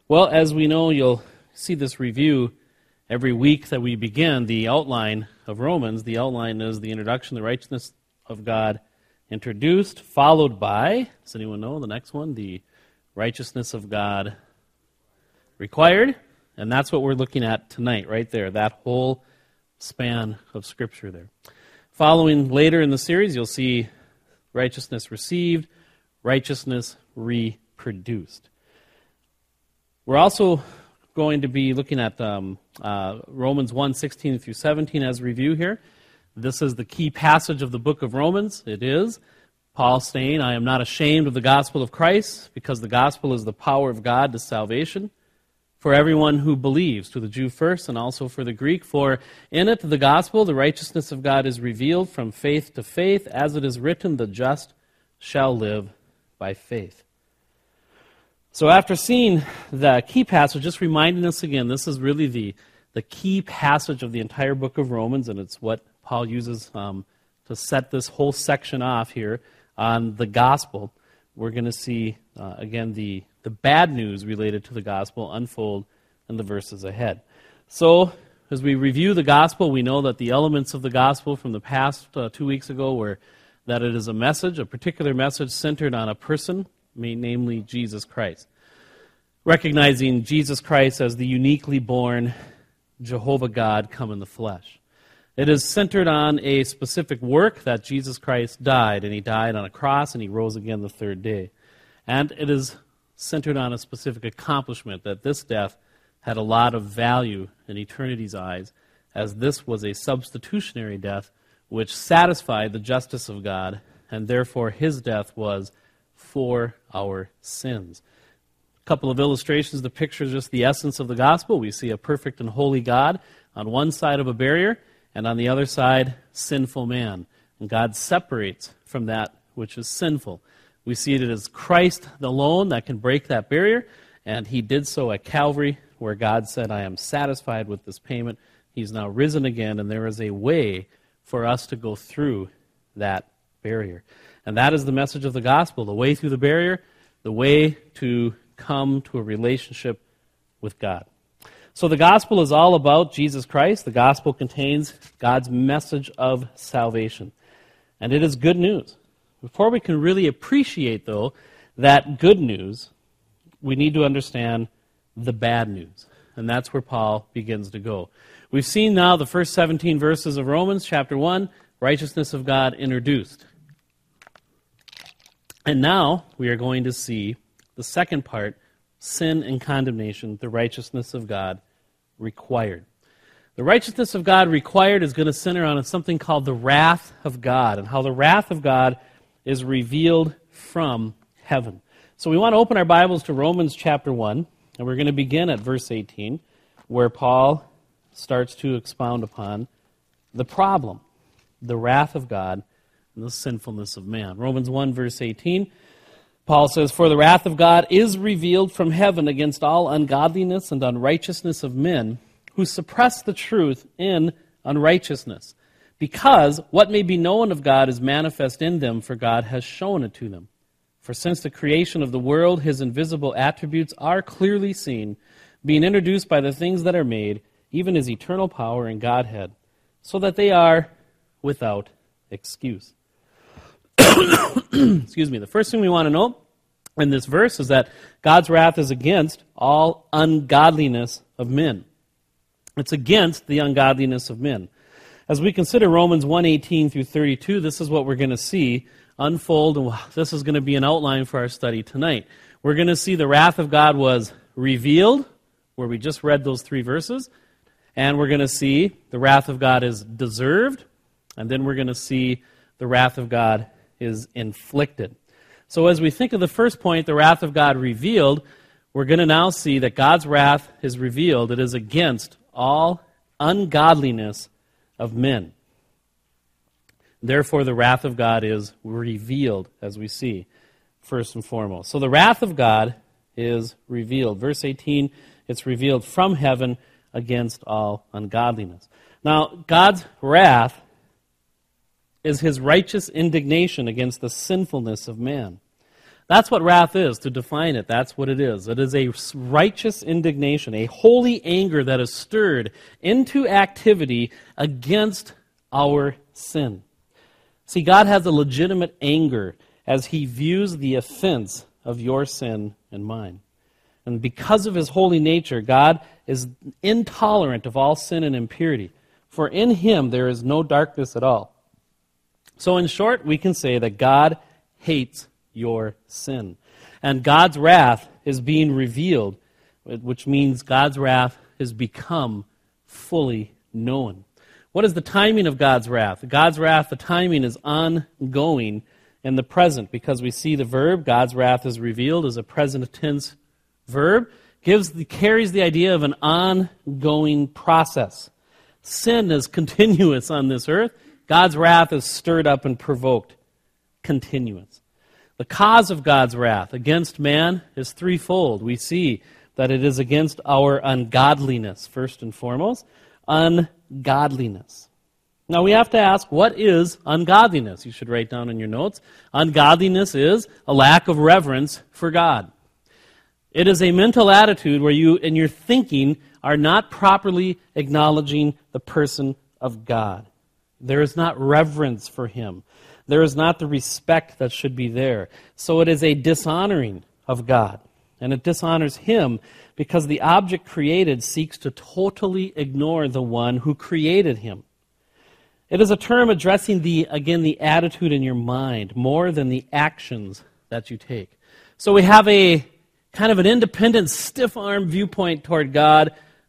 Well, as we know, you'll see this review every week that we begin the outline of Romans. The outline is the introduction, the righteousness of God introduced, followed by, does anyone know the next one? The righteousness of God required. And that's what we're looking at tonight, right there, that whole span of Scripture there. Following later in the series, you'll see righteousness received, righteousness reproduced. We're also going to be looking at Romans 1:16 through 17 as review here. This is the key passage of the book of Romans. It is Paul saying, I am not ashamed of the gospel of Christ, because the gospel is the power of God to salvation for everyone who believes, to the Jew first and also for the Greek. For in it, the gospel, the righteousness of God is revealed from faith to faith, as it is written, the just shall live by faith. So after seeing the key passage, just reminding us again, this is really the key passage of the entire book of Romans, and it's what Paul uses to set this whole section off here on the gospel. We're going to see, again, the bad news related to the gospel unfold in the verses ahead. So as we review the gospel, we know that the elements of the gospel from the past 2 weeks ago were that it is a message, a particular message centered on a person, namely Jesus Christ. Recognizing Jesus Christ as the uniquely born Jehovah God come in the flesh. It is centered on a specific work that Jesus Christ died, and he died on a cross, and he rose again the third day. And it is centered on a specific accomplishment, that this death had a lot of value in eternity's eyes, as this was a substitutionary death which satisfied the justice of God, and therefore his death was for our sins. A couple of illustrations to picture just the essence of the gospel. We see a perfect and holy God on one side of a barrier, and on the other side, sinful man. And God separates from that which is sinful. We see it as Christ alone that can break that barrier, and he did so at Calvary, where God said, I am satisfied with this payment. He's now risen again, and there is a way for us to go through that barrier. And that is the message of the gospel, the way through the barrier, the way to come to a relationship with God. So the gospel is all about Jesus Christ. The gospel contains God's message of salvation. And it is good news. Before we can really appreciate, though, that good news, we need to understand the bad news. And that's where Paul begins to go. We've seen now the first 17 verses of Romans, chapter 1, righteousness of God introduced. And now we are going to see the second part, sin and condemnation, the righteousness of God required. The righteousness of God required is going to center on something called the wrath of God, and how the wrath of God is revealed from heaven. So we want to open our Bibles to Romans chapter 1, and we're going to begin at verse 18, where Paul starts to expound upon the problem, the wrath of God, and the sinfulness of man. Romans 1, verse 18, Paul says, For the wrath of God is revealed from heaven against all ungodliness and unrighteousness of men, who suppress the truth in unrighteousness, because what may be known of God is manifest in them, for God has shown it to them. For since the creation of the world, his invisible attributes are clearly seen, being introduced by the things that are made, even his eternal power and Godhead, so that they are without excuse. Excuse me. The first thing we want to know in this verse is that God's wrath is against all ungodliness of men. It's against the ungodliness of men. As we consider Romans 1:18 through 32, this is what we're going to see unfold, and this is going to be an outline for our study tonight. We're going to see the wrath of God was revealed, where we just read those 3 verses, and we're going to see the wrath of God is deserved, and then we're going to see the wrath of God is inflicted. So as we think of the first point, the wrath of God revealed, we're going to now see that God's wrath is revealed. It is against all ungodliness of men. Therefore, the wrath of God is revealed, as we see, first and foremost. So the wrath of God is revealed. Verse 18, it's revealed from heaven against all ungodliness. Now, God's wrath is his righteous indignation against the sinfulness of man. That's what wrath is, to define it. That's what it is. It is a righteous indignation, a holy anger that is stirred into activity against our sin. See, God has a legitimate anger as he views the offense of your sin and mine. And because of his holy nature, God is intolerant of all sin and impurity. For in him there is no darkness at all. So in short, we can say that God hates your sin. And God's wrath is being revealed, which means God's wrath has become fully known. What is the timing of God's wrath? God's wrath, the timing is ongoing in the present, because we see the verb, God's wrath is revealed, as a present tense verb, carries the idea of an ongoing process. Sin is continuous on this earth. God's wrath is stirred up and provoked. Continuous. The cause of God's wrath against man is threefold. We see that it is against our ungodliness, first and foremost. Ungodliness. Now we have to ask, what is ungodliness? You should write down in your notes. Ungodliness is a lack of reverence for God. It is a mental attitude where you, in your thinking, are not properly acknowledging the person of God. There is not reverence for him. There is not the respect that should be there. So it is a dishonoring of God. And it dishonors him because the object created seeks to totally ignore the one who created him. It is a term addressing the attitude in your mind more than the actions that you take. So we have a kind of an independent, stiff-arm viewpoint toward God,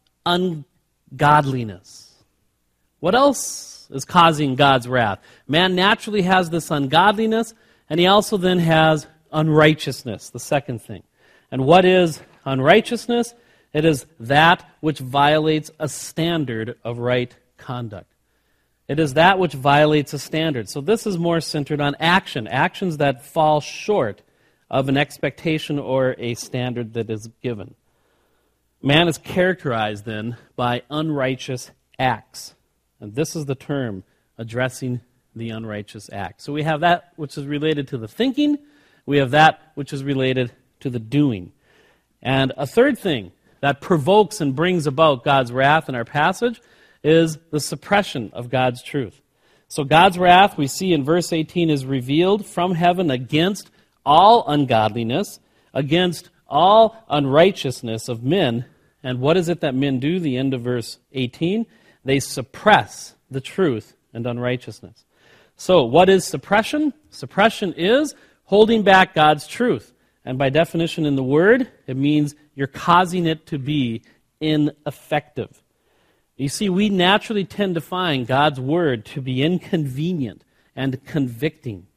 ungodliness. What else is causing God's wrath? Man naturally has this ungodliness, and he also then has unrighteousness, the second thing. And what is unrighteousness? It is that which violates a standard of right conduct. It is that which violates a standard. So this is more centered on actions that fall short of an expectation or a standard that is given. Man is characterized then by unrighteous acts. And this is the term addressing the unrighteous act. So we have that which is related to the thinking. We have that which is related to the doing. And a third thing that provokes and brings about God's wrath in our passage is the suppression of God's truth. So God's wrath, we see in verse 18, is revealed from heaven against all ungodliness, against all unrighteousness of men. And what is it that men do? The end of verse 18. They suppress the truth and unrighteousness. So what is suppression? Suppression is holding back God's truth. And by definition in the word, it means you're causing it to be ineffective. You see, we naturally tend to find God's word to be inconvenient and convicting.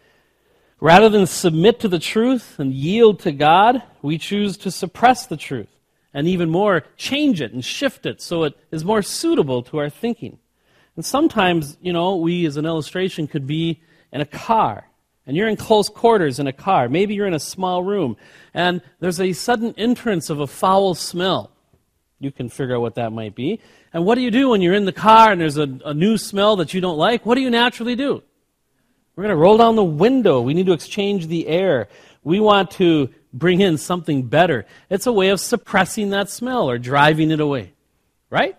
Rather than submit to the truth and yield to God, we choose to suppress the truth. And even more, change it and shift it so it is more suitable to our thinking. And sometimes, we as an illustration could be in a car. And you're in close quarters in a car. Maybe you're in a small room. And there's a sudden entrance of a foul smell. You can figure out what that might be. And what do you do when you're in the car and there's a new smell that you don't like? What do you naturally do? We're going to roll down the window. We need to exchange the air. We want to bring in something better. It's a way of suppressing that smell or driving it away. Right?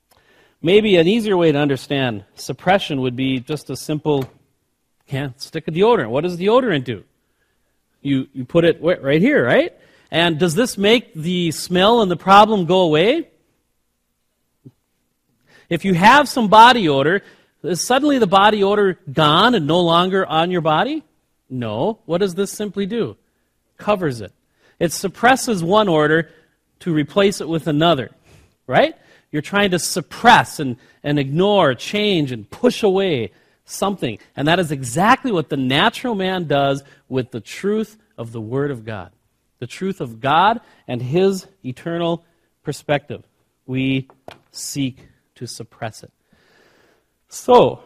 Maybe an easier way to understand suppression would be just a simple, stick a deodorant. What does deodorant do? You put it right here, right? And does this make the smell and the problem go away? If you have some body odor, is suddenly the body odor gone and no longer on your body? No. What does this simply do? Covers it. It suppresses one odor to replace it with another, right? You're trying to suppress and ignore, change, and push away something. And that is exactly what the natural man does with the truth of the Word of God. The truth of God and His eternal perspective. We seek to suppress it. So,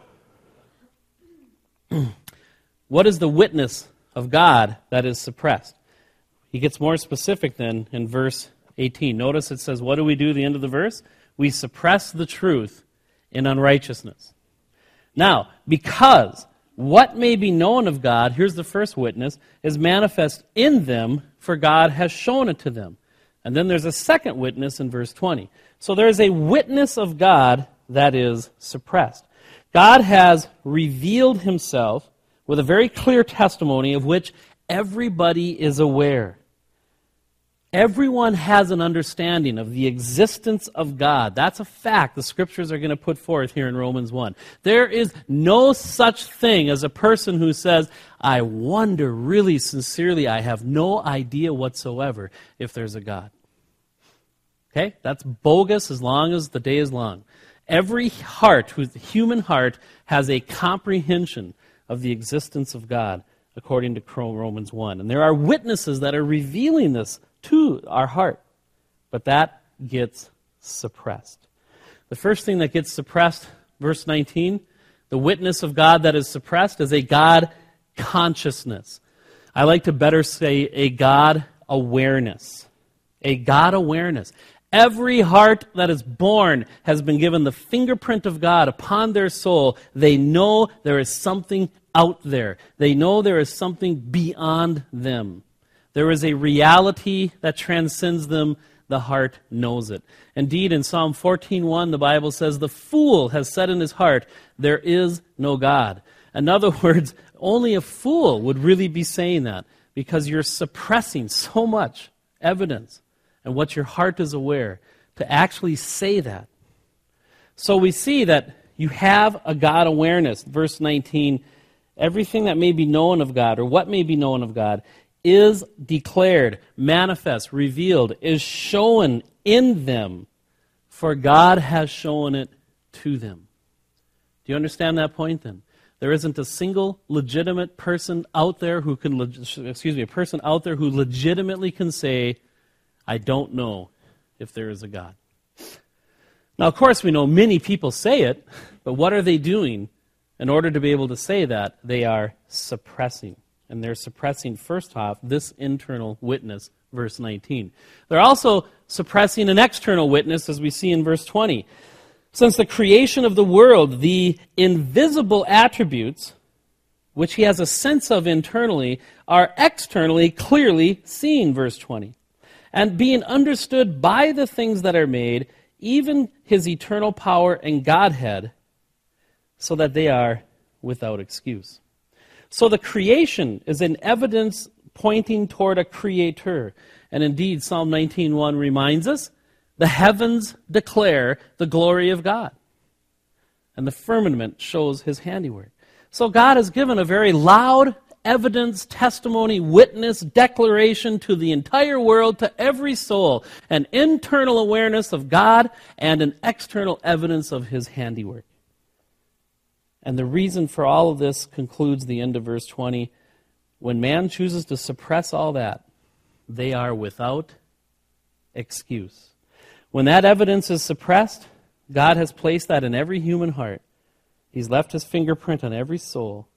what is the witness of God that is suppressed? He gets more specific then in verse 18. Notice it says, what do we do at the end of the verse? We suppress the truth in unrighteousness. Now, because what may be known of God, here's the first witness, is manifest in them, for God has shown it to them. And then there's a second witness in verse 20. So there's a witness of God that is suppressed. God has revealed himself with a very clear testimony of which everybody is aware. Everyone has an understanding of the existence of God. That's a fact the Scriptures are going to put forth here in Romans 1. There is no such thing as a person who says, I wonder really sincerely, I have no idea whatsoever if there's a God. Okay? That's bogus as long as the day is long. Every heart, the human heart, has a comprehension of the existence of God, according to Romans 1. And there are witnesses that are revealing this to our heart. But that gets suppressed. The first thing that gets suppressed, verse 19, the witness of God that is suppressed is a God consciousness. I like to better say a God awareness. A God awareness. Every heart that is born has been given the fingerprint of God upon their soul. They know there is something out there. They know there is something beyond them. There is a reality that transcends them. The heart knows it. Indeed, in Psalm 14:1, the Bible says, the fool has said in his heart, there is no God. In other words, only a fool would really be saying that, because you're suppressing so much evidence and what your heart is aware to actually say that. So we see that you have a God awareness. Verse 19, everything that may be known of God, or what may be known of God, is declared, manifest, revealed, is shown in them, for God has shown it to them. Do you understand that point then? There isn't a single legitimate person out there who can, a person out there who legitimately can say, I don't know if there is a God. Now, of course, we know many people say it, but what are they doing in order to be able to say that? They are suppressing. And they're suppressing, first off, this internal witness, verse 19. They're also suppressing an external witness, as we see in verse 20. Since the creation of the world, the invisible attributes, which he has a sense of internally, are externally clearly seen, verse 20. And being understood by the things that are made, even his eternal power and Godhead, so that they are without excuse. So the creation is an evidence pointing toward a creator. And indeed, Psalm 19:1 reminds us, the heavens declare the glory of God, and the firmament shows his handiwork. So God has given a very loud evidence, testimony, witness, declaration to the entire world, to every soul, an internal awareness of God and an external evidence of his handiwork. And the reason for all of this concludes the end of verse 20. When man chooses to suppress all that, they are without excuse. When that evidence is suppressed, God has placed that in every human heart. He's left his fingerprint on every soul.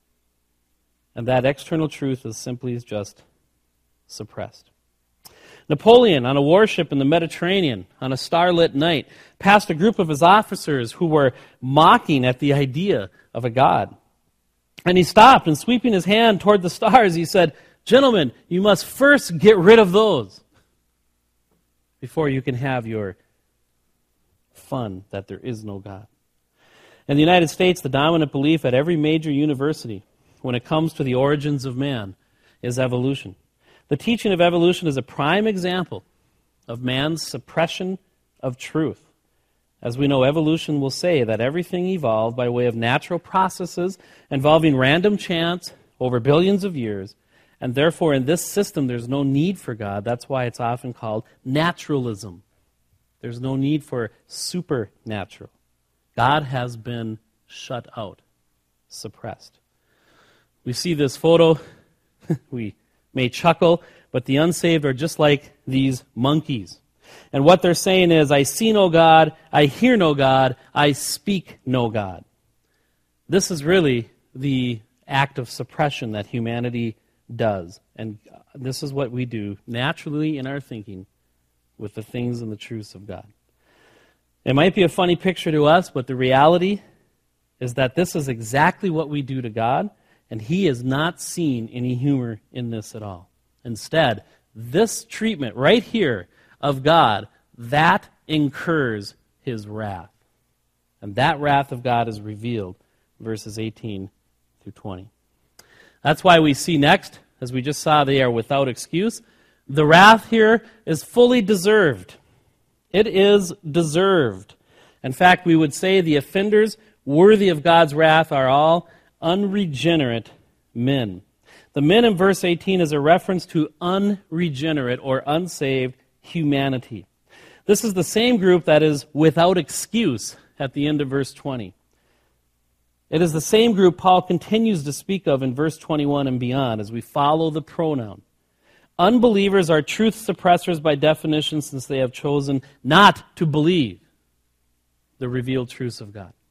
And that external truth is simply just suppressed. Napoleon, on a warship in the Mediterranean, on a starlit night, passed a group of his officers who were mocking at the idea of a God. And he stopped, and sweeping his hand toward the stars, he said, "Gentlemen, you must first get rid of those before you can have your fun that there is no God." In the United States, the dominant belief at every major university when it comes to the origins of man is evolution. The teaching of evolution is a prime example of man's suppression of truth. As we know, evolution will say that everything evolved by way of natural processes involving random chance over billions of years, and therefore in this system there's no need for God. That's why it's often called naturalism. There's no need for supernatural. God has been shut out, suppressed. We see this photo, we may chuckle, but the unsaved are just like these monkeys. And what they're saying is, I see no God, I hear no God, I speak no God. This is really the act of suppression that humanity does. And this is what we do naturally in our thinking with the things and the truths of God. It might be a funny picture to us, but the reality is that this is exactly what we do to God, and he is not seeing any humor in this at all. Instead, this treatment right here of God, that incurs his wrath. And that wrath of God is revealed, verses 18 through 20. That's why we see next, as we just saw, they are without excuse. The wrath here is fully deserved. It is deserved. In fact, we would say the offenders worthy of God's wrath are all unregenerate men. The men in verse 18 is a reference to unregenerate or unsaved humanity. This is the same group that is without excuse at the end of verse 20. It is the same group Paul continues to speak of in verse 21 and beyond as we follow the pronoun. Unbelievers are truth suppressors by definition, since they have chosen not to believe the revealed truths of God.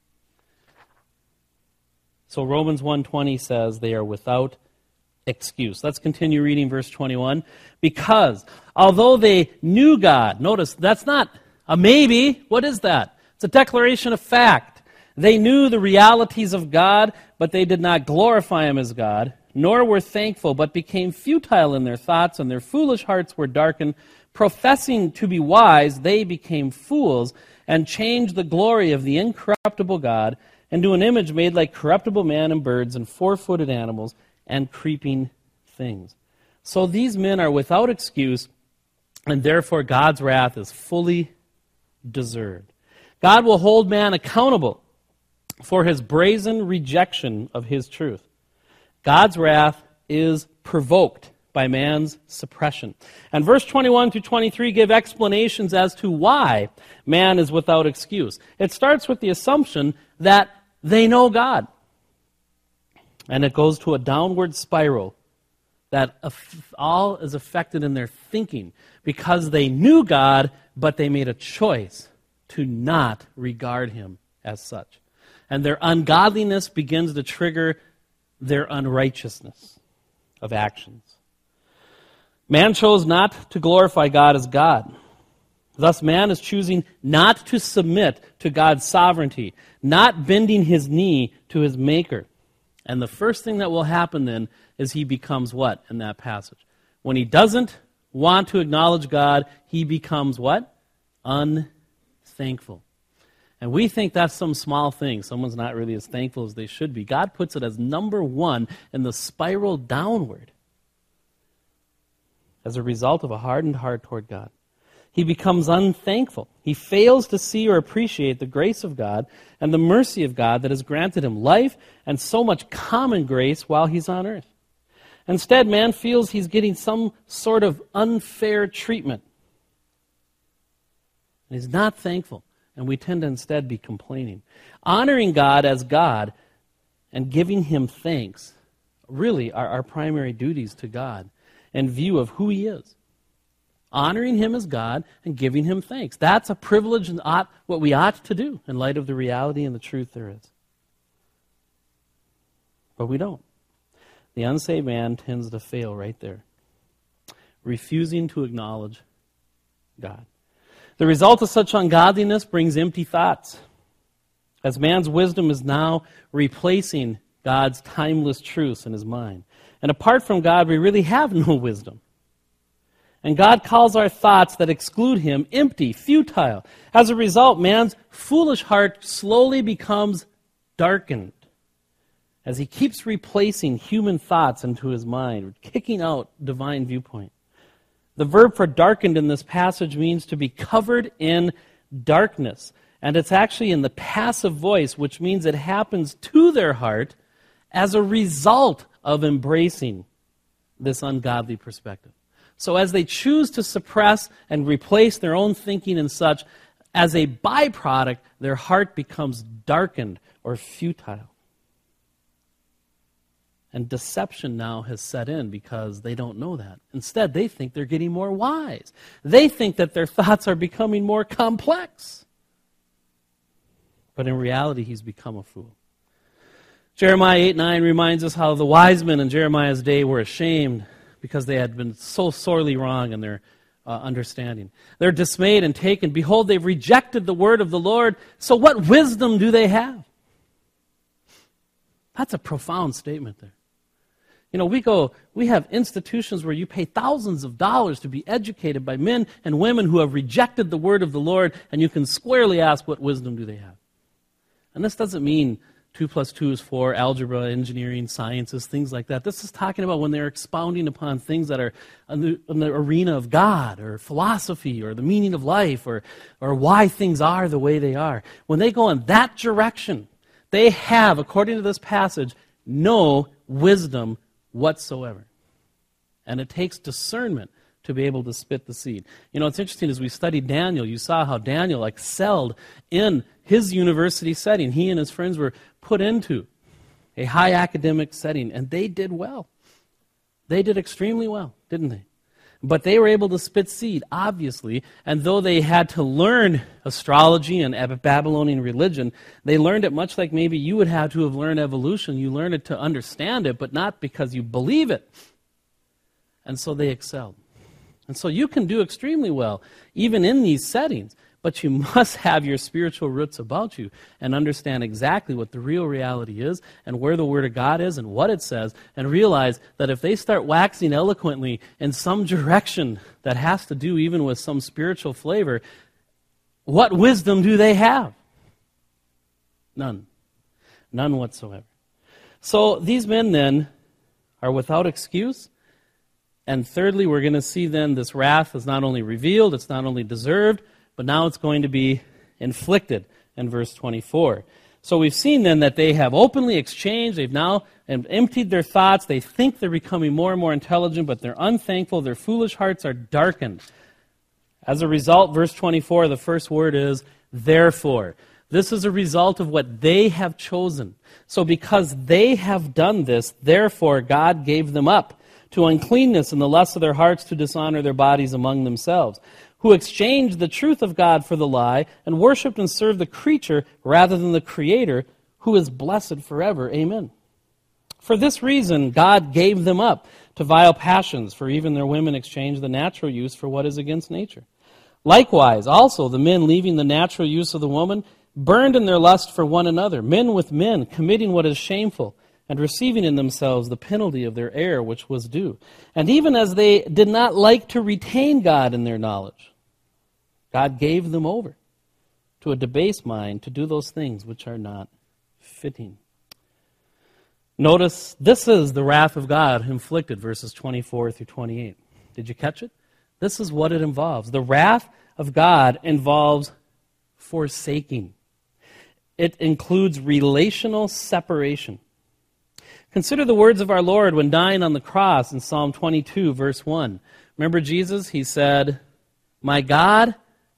So Romans 1:20 says they are without excuse. Let's continue reading verse 21. Because although they knew God, notice that's not a maybe. What is that? It's a declaration of fact. They knew the realities of God, but they did not glorify him as God, nor were thankful, but became futile in their thoughts, and their foolish hearts were darkened. Professing to be wise, they became fools, and changed the glory of the incorruptible God into an image made like corruptible man and birds and four-footed animals and creeping things. So these men are without excuse, and therefore God's wrath is fully deserved. God will hold man accountable for his brazen rejection of his truth. God's wrath is provoked by man's suppression. And verse 21 through 23 give explanations as to why man is without excuse. It starts with the assumption that they know God. And it goes to a downward spiral that all is affected in their thinking because they knew God, but they made a choice to not regard him as such. And their ungodliness begins to trigger their unrighteousness of actions. Man chose not to glorify God as God. Thus, man is choosing not to submit to God's sovereignty, not bending his knee to his Maker. And the first thing that will happen then is he becomes what in that passage? When he doesn't want to acknowledge God, he becomes what? Unthankful. And we think that's some small thing. Someone's not really as thankful as they should be. God puts it as number one in the spiral downward as a result of a hardened heart toward God. He becomes unthankful. He fails to see or appreciate the grace of God and the mercy of God that has granted him life and so much common grace while he's on earth. Instead, man feels he's getting some sort of unfair treatment. And he's not thankful. And we tend to instead be complaining. Honoring God as God and giving him thanks really are our primary duties to God in view of who he is. Honoring him as God and giving him thanks. That's a privilege and what we ought to do in light of the reality and the truth there is. But we don't. The unsaved man tends to fail right there, refusing to acknowledge God. The result of such ungodliness brings empty thoughts, as man's wisdom is now replacing God's timeless truths in his mind. And apart from God, we really have no wisdom. And God calls our thoughts that exclude him empty, futile. As a result, man's foolish heart slowly becomes darkened as he keeps replacing human thoughts into his mind, kicking out divine viewpoint. The verb for darkened in this passage means to be covered in darkness. And it's actually in the passive voice, which means it happens to their heart as a result of embracing this ungodly perspective. So as they choose to suppress and replace their own thinking and such, as a byproduct, their heart becomes darkened or futile. And deception now has set in because they don't know that. Instead, they think they're getting more wise. They think that their thoughts are becoming more complex. But in reality, he's become a fool. Jeremiah 8:9 reminds us how the wise men in Jeremiah's day were ashamed because they had been so sorely wrong in their understanding. They're dismayed and taken. Behold, they've rejected the word of the Lord. So what wisdom do they have? That's a profound statement there. We have institutions where you pay thousands of dollars to be educated by men and women who have rejected the word of the Lord, and you can squarely ask, what wisdom do they have? And this doesn't mean 2 plus 2 is 4, algebra, engineering, sciences, things like that. This is talking about when they're expounding upon things that are in the arena of God, or philosophy, or the meaning of life, or why things are the way they are. When they go in that direction, they have, according to this passage, no wisdom whatsoever. And it takes discernment to be able to spit the seed. It's interesting, as we studied Daniel, you saw how Daniel excelled in his university setting. He and his friends were put into a high academic setting, and they did well. They did extremely well, didn't they? But they were able to spit seed, obviously, and though they had to learn astrology and Babylonian religion, they learned it much like maybe you would have to have learned evolution. You learn it to understand it, but not because you believe it. And so they excelled. And so you can do extremely well, even in these settings, but you must have your spiritual roots about you and understand exactly what the real reality is and where the Word of God is and what it says, and realize that if they start waxing eloquently in some direction that has to do even with some spiritual flavor, what wisdom do they have? None. None whatsoever. So these men then are without excuse. And thirdly, we're going to see then this wrath is not only revealed, it's not only deserved, but now it's going to be inflicted in verse 24. So we've seen then that they have openly exchanged, they've now emptied their thoughts, they think they're becoming more and more intelligent, but they're unthankful, their foolish hearts are darkened. As a result, verse 24, the first word is, therefore. This is a result of what they have chosen. So because they have done this, therefore God gave them up to uncleanness and the lust of their hearts to dishonor their bodies among themselves, who exchanged the truth of God for the lie and worshipped and served the creature rather than the Creator, who is blessed forever. Amen. For this reason, God gave them up to vile passions, for even their women exchanged the natural use for what is against nature. Likewise, also, the men leaving the natural use of the woman burned in their lust for one another, men with men, committing what is shameful, and receiving in themselves the penalty of their error which was due. And even as they did not like to retain God in their knowledge, God gave them over to a debased mind to do those things which are not fitting. Notice, this is the wrath of God inflicted, verses 24 through 28. Did you catch it? This is what it involves. The wrath of God involves forsaking. It includes relational separation. Consider the words of our Lord when dying on the cross in Psalm 22, verse 1. Remember Jesus? He said, my God,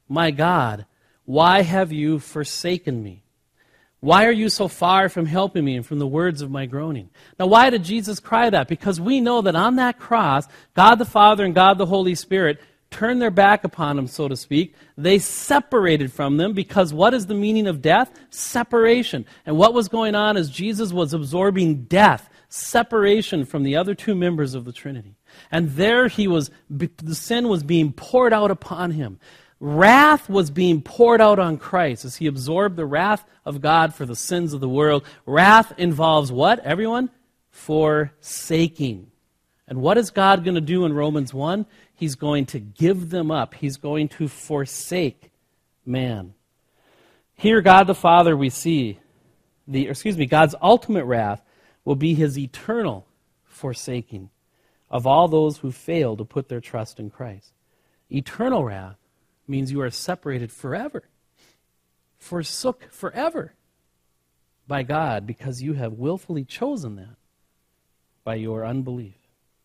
why have you forsaken me? Why are you so far from helping me and from the words of my groaning? Now, why did Jesus cry that? Because we know that on that cross, God the Father and God the Holy Spirit turned their back upon him, so to speak. They separated from them, because what is the meaning of death? Separation. And what was going on is Jesus was absorbing death, separation from the other two members of the Trinity. And there the sin was being poured out upon him. Wrath was being poured out on Christ as he absorbed the wrath of God for the sins of the world. Wrath involves what, everyone? Forsaking. And what is God going to do in Romans 1? He's going to give them up. He's going to forsake man. Here, God the Father, we see, God's ultimate wrath will be his eternal forsaking of all those who fail to put their trust in Christ. Eternal wrath means you are separated forever, forsook forever by God, because you have willfully chosen that by your unbelief.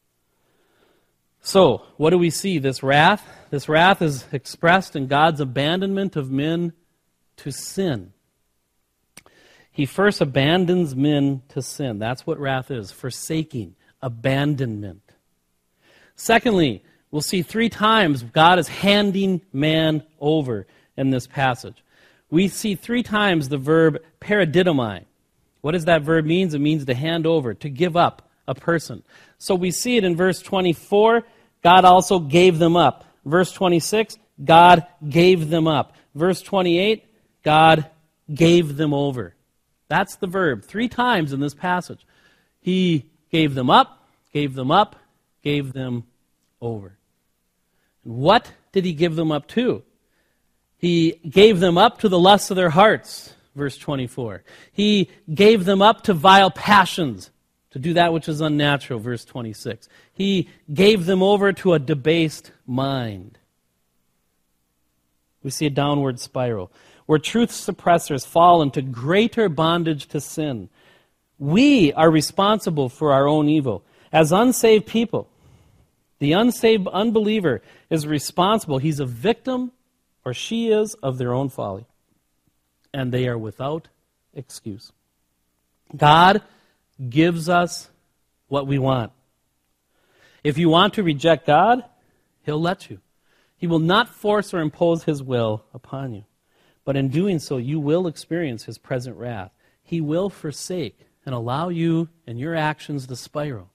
So, what do we see? This wrath is expressed in God's abandonment of men to sin. He first abandons men to sin. That's what wrath is, forsaking, abandonment. Secondly, we'll see 3 times God is handing man over in this passage. We see 3 times the verb paradidomai. What does that verb mean? It means to hand over, to give up a person. So we see it in verse 24, God also gave them up. Verse 26, God gave them up. Verse 28, God gave them over. That's the verb. 3 times in this passage. He gave them up, gave them up, gave them over. And what did he give them up to? He gave them up to the lusts of their hearts, verse 24. He gave them up to vile passions, to do that which is unnatural, verse 26. He gave them over to a debased mind. We see a downward spiral, where truth suppressors fall into greater bondage to sin. We are responsible for our own evil. As unsaved people, the unsaved unbeliever is responsible. He's a victim, or she is, of their own folly. And they are without excuse. God gives us what we want. If you want to reject God, He'll let you. He will not force or impose His will upon you. But in doing so, you will experience His present wrath. He will forsake and allow you and your actions to spiral.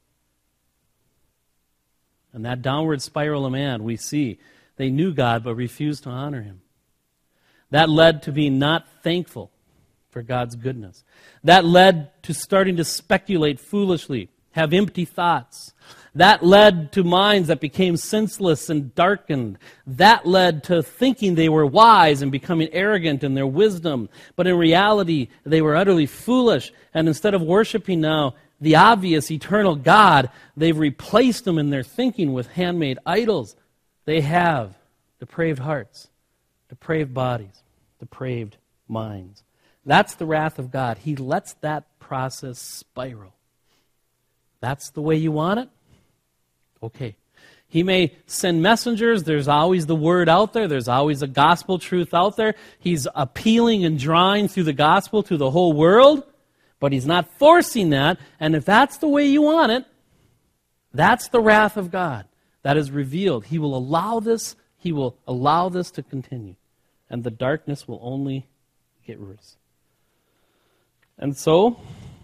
And that downward spiral of man, we see, they knew God but refused to honor Him. That led to being not thankful for God's goodness. That led to starting to speculate foolishly, have empty thoughts. That led to minds that became senseless and darkened. That led to thinking they were wise and becoming arrogant in their wisdom. But in reality, they were utterly foolish. And instead of worshiping now the obvious eternal God, they've replaced Him in their thinking with handmade idols. They have depraved hearts, depraved bodies, depraved minds. That's the wrath of God. He lets that process spiral. That's the way you want it? Okay. He may send messengers. There's always the word out there. There's always a gospel truth out there. He's appealing and drawing through the gospel to the whole world, but He's not forcing that. And if that's the way you want it, that's the wrath of God that is revealed. He will allow this. He will allow this to continue. And the darkness will only get worse. And so,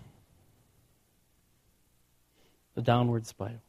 the downward spiral.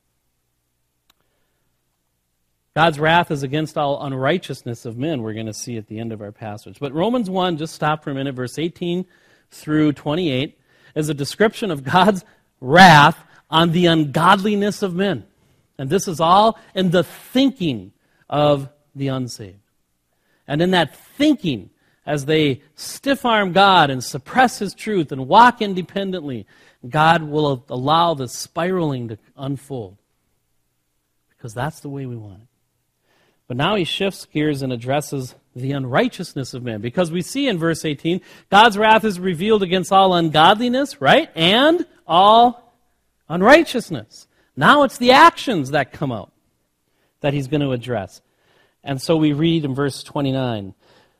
God's wrath is against all unrighteousness of men, we're going to see at the end of our passage. But Romans 1, just stop for a minute, verse 18 through 28, is a description of God's wrath on the ungodliness of men. And this is all in the thinking of the unsaved. And in that thinking, as they stiff-arm God and suppress His truth and walk independently, God will allow the spiraling to unfold. Because that's the way we want it. But now He shifts gears and addresses the unrighteousness of men. Because we see in verse 18, God's wrath is revealed against all ungodliness, right? And all unrighteousness. Now it's the actions that come out that He's going to address. And so we read in verse 29,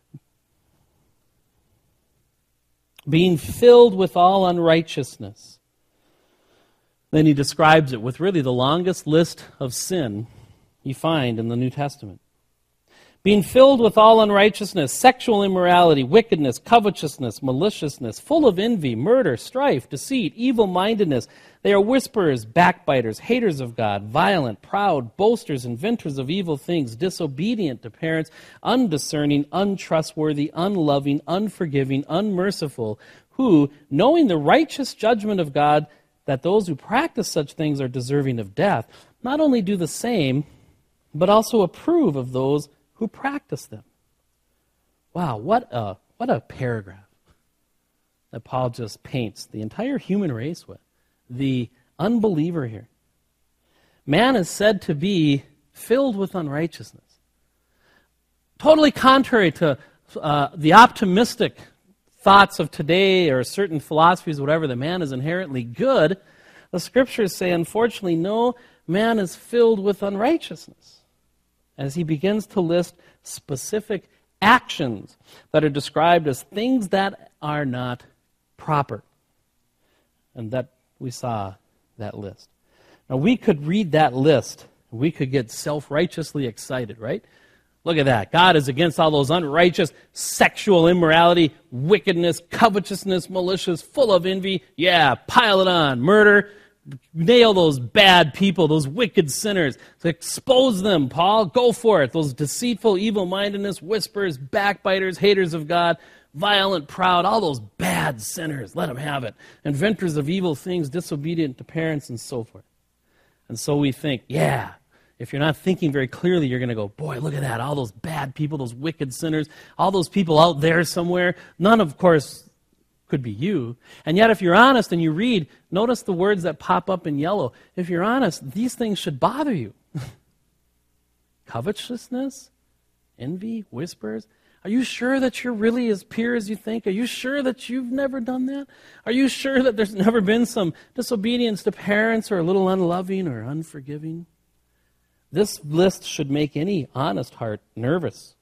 being filled with all unrighteousness. Then He describes it with really the longest list of sin you find in the New Testament. Being filled with all unrighteousness, sexual immorality, wickedness, covetousness, maliciousness, full of envy, murder, strife, deceit, evil-mindedness. They are whisperers, backbiters, haters of God, violent, proud, boasters, inventors of evil things, disobedient to parents, undiscerning, untrustworthy, unloving, unforgiving, unmerciful, who, knowing the righteous judgment of God, that those who practice such things are deserving of death, not only do the same, but also approve of those who practice them. Wow, what a paragraph that Paul just paints the entire human race with. The unbeliever here. Man is said to be filled with unrighteousness. Totally contrary to the optimistic thoughts of today or certain philosophies, whatever, that man is inherently good. The Scriptures say, unfortunately, no, man is filled with unrighteousness. As he begins to list specific actions that are described as things that are not proper. And that we saw that list. Now we could read that list, and we could get self-righteously excited, right? Look at that. God is against all those unrighteous, sexual immorality, wickedness, covetousness, malicious, full of envy. Yeah, pile it on. Murder. Nail those bad people, those wicked sinners. So expose them, Paul. Go for it. Those deceitful, evil-mindedness, whisperers, backbiters, haters of God. violent, proud, all those bad sinners, let them have it. Inventors of evil things, disobedient to parents, and so forth. And so we think, yeah, if you're not thinking very clearly, you're going to go, boy, look at that, all those bad people, those wicked sinners, all those people out there somewhere. None, of course, could be you. And yet, if you're honest and you read, notice the words that pop up in yellow. If you're honest, these things should bother you. Covetousness, envy, whispers. Are you sure that you're really as pure as you think? Are you sure that you've never done that? Are you sure that there's never been some disobedience to parents or a little unloving or unforgiving? This list should make any honest heart nervous.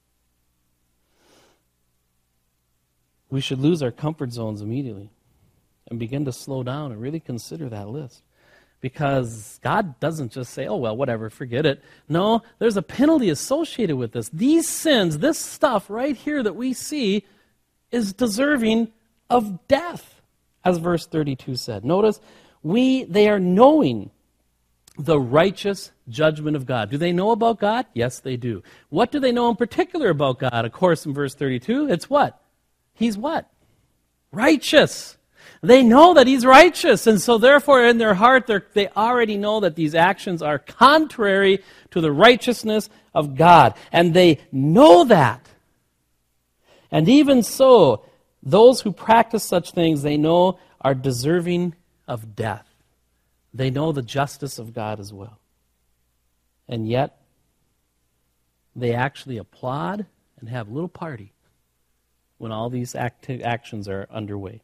We should lose our comfort zones immediately and begin to slow down and really consider that list. Because God doesn't just say, oh, well, whatever, forget it. No, there's a penalty associated with this. These sins, this stuff right here that we see is deserving of death, as verse 32 said. Notice, they are knowing the righteous judgment of God. Do they know about God? Yes, they do. What do they know in particular about God? Of course, in verse 32, it's what? He's what? Righteous. They know that He's righteous, and so therefore in their heart they already know that these actions are contrary to the righteousness of God. And they know that. And even so, those who practice such things, they know are deserving of death. They know the justice of God as well. And yet, they actually applaud and have a little party when all these actions are underway.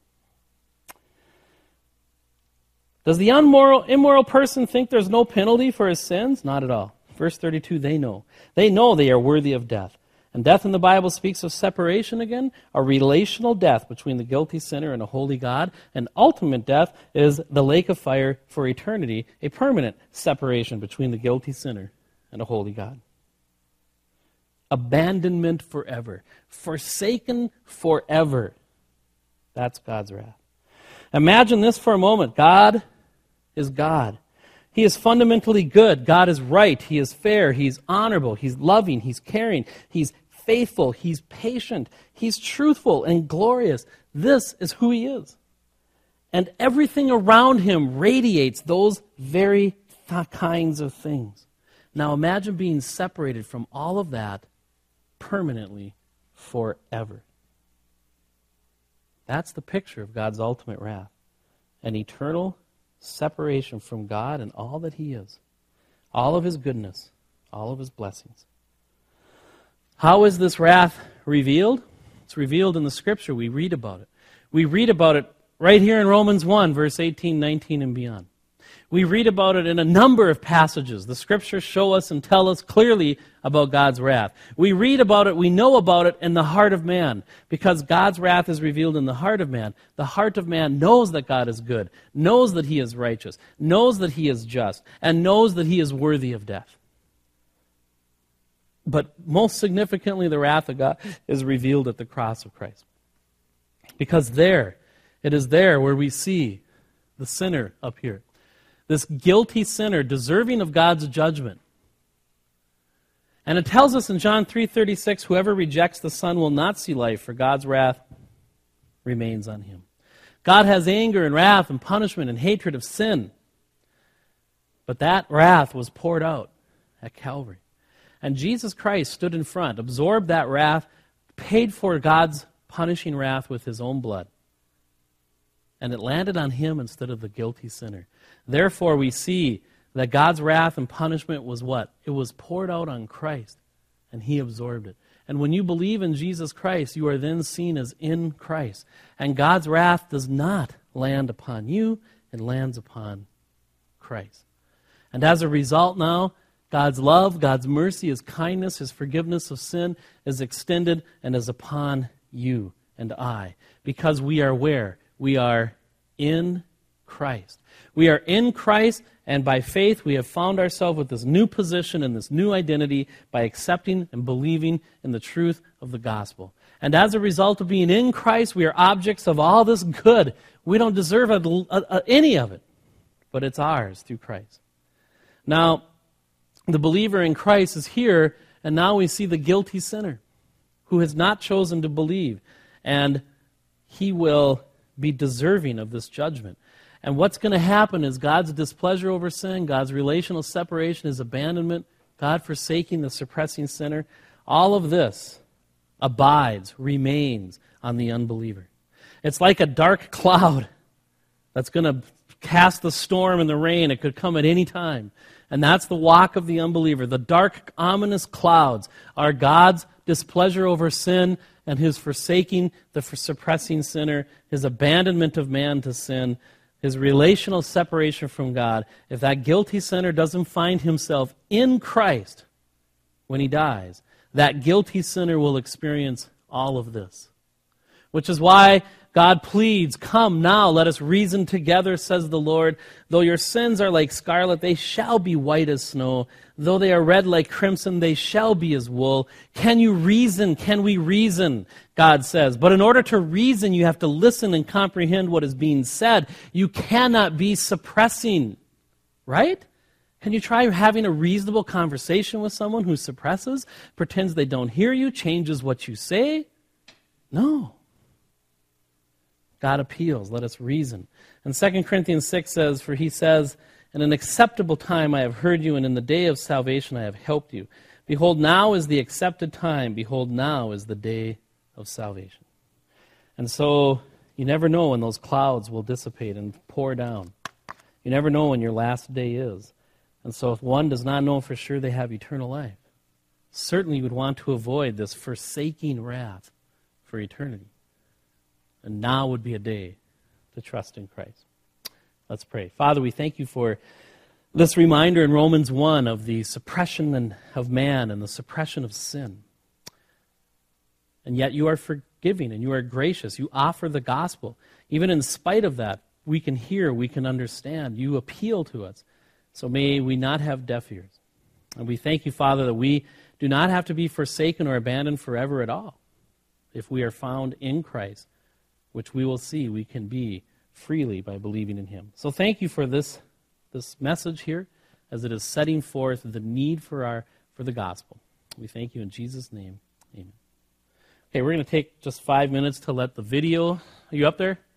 Does the immoral person think there's no penalty for his sins? Not at all. Verse 32, they know. They know they are worthy of death. And death in the Bible speaks of separation again, a relational death between the guilty sinner and a holy God. And ultimate death is the lake of fire for eternity, a permanent separation between the guilty sinner and a holy God. Abandonment forever. Forsaken forever. That's God's wrath. Imagine this for a moment. God is God. He is fundamentally good. God is right. He is fair. He's honorable. He's loving. He's caring. He's faithful. He's patient. He's truthful and glorious. This is who He is. And everything around Him radiates those very kinds of things. Now imagine being separated from all of that permanently forever. That's the picture of God's ultimate wrath. An eternal separation from God and all that He is. All of His goodness. All of His blessings. How is this wrath revealed? It's revealed in the Scripture. We read about it. We read about it right here in Romans 1, verse 18, 19, and beyond. We read about it in a number of passages. The Scriptures show us and tell us clearly about God's wrath. We read about it, we know about it in the heart of man, because God's wrath is revealed in the heart of man. The heart of man knows that God is good, knows that He is righteous, knows that He is just, and knows that He is worthy of death. But most significantly, the wrath of God is revealed at the cross of Christ. Because it is there where we see the sinner up here. This guilty sinner deserving of God's judgment. And it tells us in John 3:36, whoever rejects the Son will not see life, for God's wrath remains on him. God has anger and wrath and punishment and hatred of sin. But that wrath was poured out at Calvary. And Jesus Christ stood in front, absorbed that wrath, paid for God's punishing wrath with His own blood. And it landed on Him instead of the guilty sinner. Therefore, we see that God's wrath and punishment was what? It was poured out on Christ, and He absorbed it. And when you believe in Jesus Christ, you are then seen as in Christ. And God's wrath does not land upon you, it lands upon Christ. And as a result now, God's love, God's mercy, His kindness, His forgiveness of sin is extended and is upon you and I. Because we are where? We are in Christ. We are in Christ, and by faith we have found ourselves with this new position and this new identity by accepting and believing in the truth of the gospel. And as a result of being in Christ, we are objects of all this good. We don't deserve any of it, but it's ours through Christ. Now, the believer in Christ is here, and now we see the guilty sinner who has not chosen to believe. and he will be deserving of this judgment. And what's going to happen is God's displeasure over sin, God's relational separation, his abandonment, God forsaking the suppressing sinner, all of this abides, remains on the unbeliever. It's like a dark cloud that's going to cast the storm and the rain. It could come at any time. And that's the walk of the unbeliever. The dark, ominous clouds are God's displeasure over sin and his forsaking the suppressing sinner, his abandonment of man to sin, his relational separation from God. If that guilty sinner doesn't find himself in Christ when he dies, that guilty sinner will experience all of this. Which is why God pleads, "Come now, let us reason together, says the Lord. Though your sins are like scarlet, they shall be white as snow. Though they are red like crimson, they shall be as wool." Can you reason? Can we reason? God says. But in order to reason, you have to listen and comprehend what is being said. You cannot be suppressing, right? Can you try having a reasonable conversation with someone who suppresses, pretends they don't hear you, changes what you say? No. God appeals. Let us reason. And 2 Corinthians 6 says, "For he says, in an acceptable time I have heard you, and in the day of salvation I have helped you. Behold, now is the accepted time. Behold, now is the day of salvation." And so you never know when those clouds will dissipate and pour down. You never know when your last day is. And so if one does not know for sure they have eternal life, certainly you would want to avoid this forsaking wrath for eternity. And now would be a day to trust in Christ. Let's pray. Father, we thank you for this reminder in Romans 1 of the suppression of man and the suppression of sin. And yet you are forgiving and you are gracious. You offer the gospel. Even in spite of that, we can hear, we can understand. You appeal to us. So may we not have deaf ears. And we thank you, Father, that we do not have to be forsaken or abandoned forever at all. If we are found in Christ, which we will see we can be freely by believing in him. So thank you for this message here as it is setting forth the need for the gospel. We thank you in Jesus' name. Amen. Okay, we're going to take just 5 minutes to let the video... Are you up there?